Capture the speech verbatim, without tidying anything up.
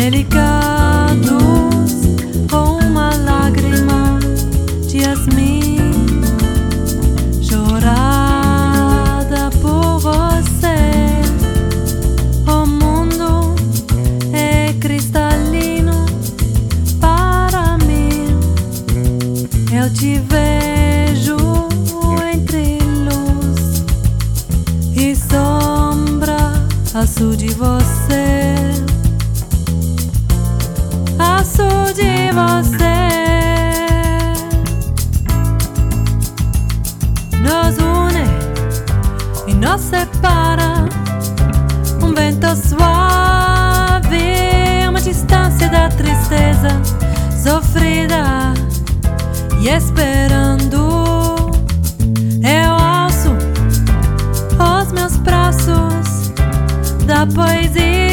delicados, com uma lágrima de yasmim chorada por você. O mundo é cristalino para mim. Eu te vejo entre luz e sombra azul de você, azul de você. Nos une e nos separa um vento suave, uma distância da tristeza sofrida e esperando. Eu alço os meus braços da poesia.